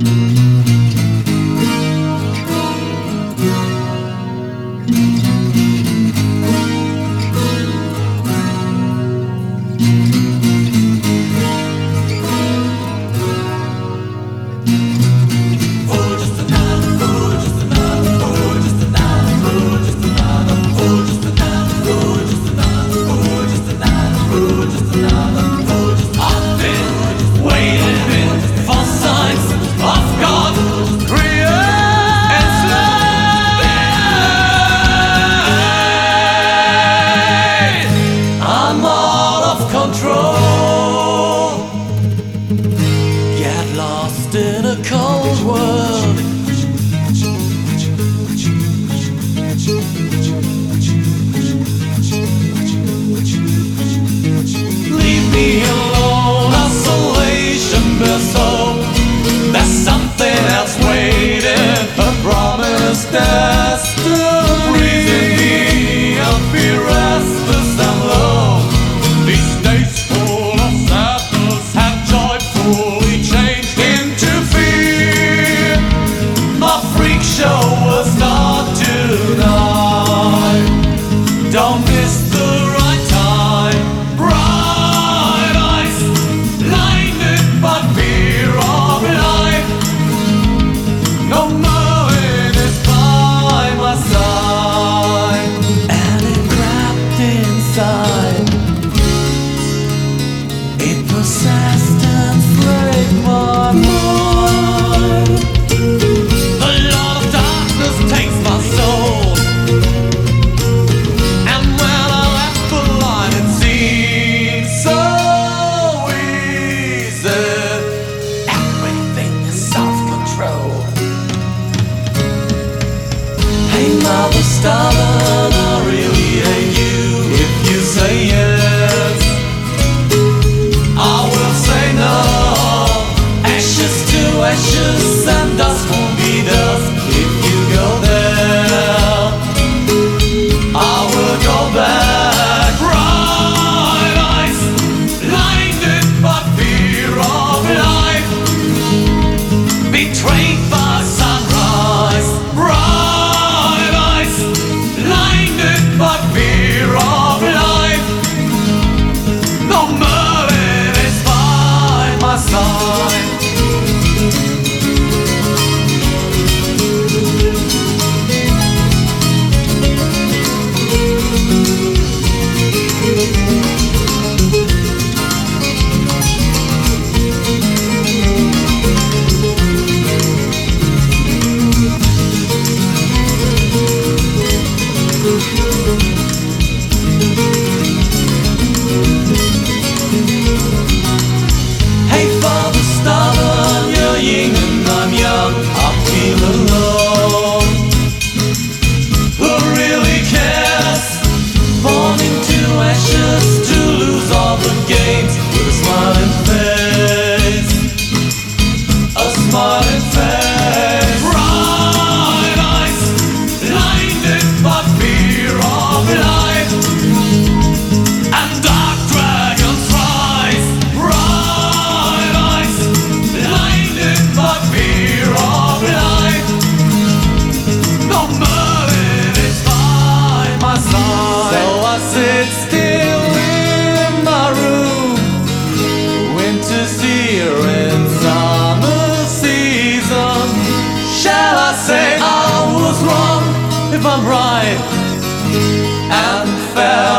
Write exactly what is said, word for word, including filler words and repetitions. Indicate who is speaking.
Speaker 1: Get lost in a cold world. Leave me alone, isolation bears hope. There's something else waiting, a promised destiny. Breathing me up, be restless and low. These days full of sadness have joyfully changed into fear. My freak show will start tonight. Don't miss the right time. Bright eyes, blinded by fear of life. No Merlin is by my side, and it trapped inside. It possessed and slayed my mind. The Lord of Darkness takes my soul, and when I left the line it seemed so easy. Everything is self-control. Hey mother, stubborn, I really hate you. If you say yes, I will say no. Ashes to ashes and dust won't be dust. If you go there, I will go back. Bright eyes, blinded by fear of life. Betrayed by sunrise. Bright eyes, blinded by fear of life. No Merlin is by my side. Hey father, stubborn, you're young and I'm young. I feel alone. Who really cares? Born into ashes to lose all the games with a smiling face. A smiling face. Bright eyes, blinded by fear of life. And dark dragons rise. Bright eyes, blinded by fear of life. No Merlin is by my side. So I sit still in my room. Winter's here and summer season. Shall I say I was wrong if I'm right and fair?